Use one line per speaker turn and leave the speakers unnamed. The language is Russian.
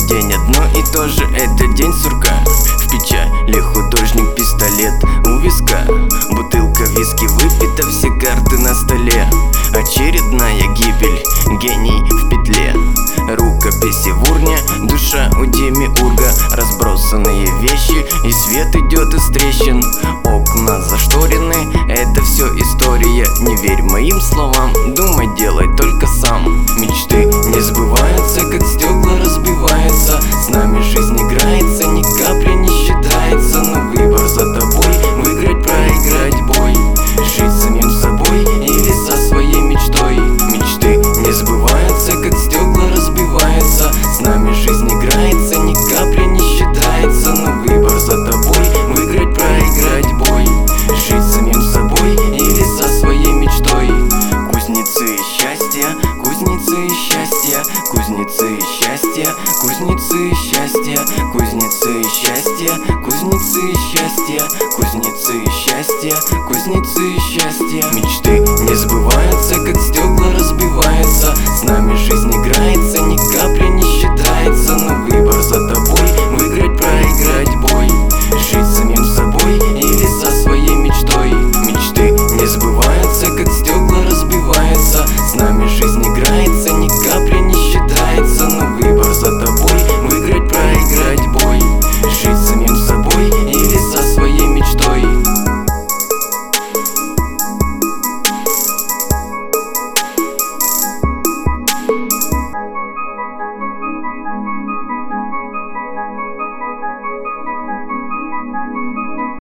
день одно и то же, это день сурка. В печали художник, пистолет у виска, бутылка виски выпита, все карты на столе. Очередная гибель, гений в петле. Рукописи в урне, душа у демиурга. Разбросанные вещи, и свет идет из трещин. Окна зашторены, это все история. Не верь моим словам, думай, делай только сам. Мечты не сбываются, как стекла разбиваются. С нами жизнь играется, ни капли не считается. Но выбор за тобой, выиграть, проиграть бой. Жить самим собой или со своей мечтой. Мечты не сбываются, как стекла разбиваются. С нами жизнь играется, ни капли не считается. Но выбор за тобой, выиграть, проиграть бой. Жить самим собой или со своей мечтой. Кузнецы счастья, кузнецы счастья, кузнецы счастья, кузнецы счастья, кузнецы счастья, кузнецы счастья, кузнецы счастья, кузнецы счастья. Мечты не сбываются, как стекла разбиваются. С нами жизнь играется, ни капли не считается. Но выбор